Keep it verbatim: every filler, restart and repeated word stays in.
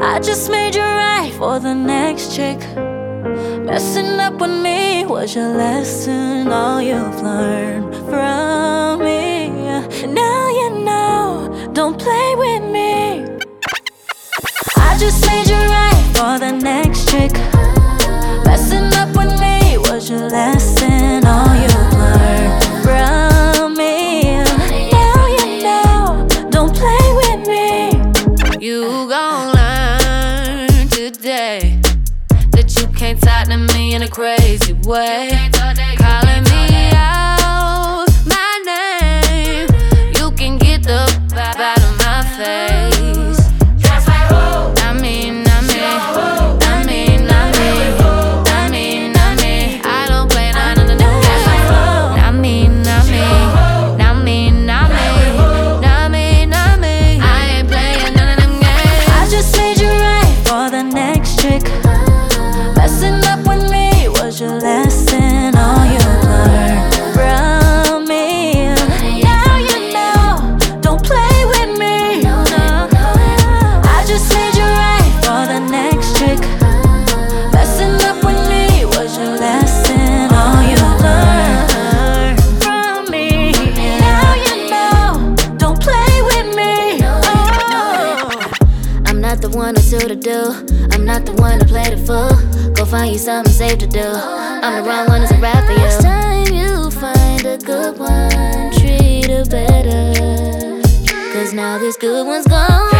I just made you right for the next chick. Messing up with me was your lesson, all you've learned from me. Now you know, don't play with me. I just made you right for the next chick. Messing up with me was your lesson, all you've learned from me. Now you know, don't play with me. You gon' learn today that you can't talk to me in a crazy way. Calling me out my name, you can get the vibe out of my face. I mean, I mean, I mean, I mean, I mean, I mean, I don't play none of the games. I mean, I mean, I mean, I mean, I mean, I mean, I ain't playing none of them games. I just made you right for the next chick. Messing up with me was your lesson, all you learned from me. Now you know, don't play with me. I just made you right for the next chick. Messing up with me was your lesson, all you learned from me. Now you know, don't play with me. Oh. I'm not the one to do to do. I'm not the one to play the fool. Go find you something safe to do. I'm the wrong one as a rap for you. Next time you find a good one, treat her better. Cause now this good one's gone.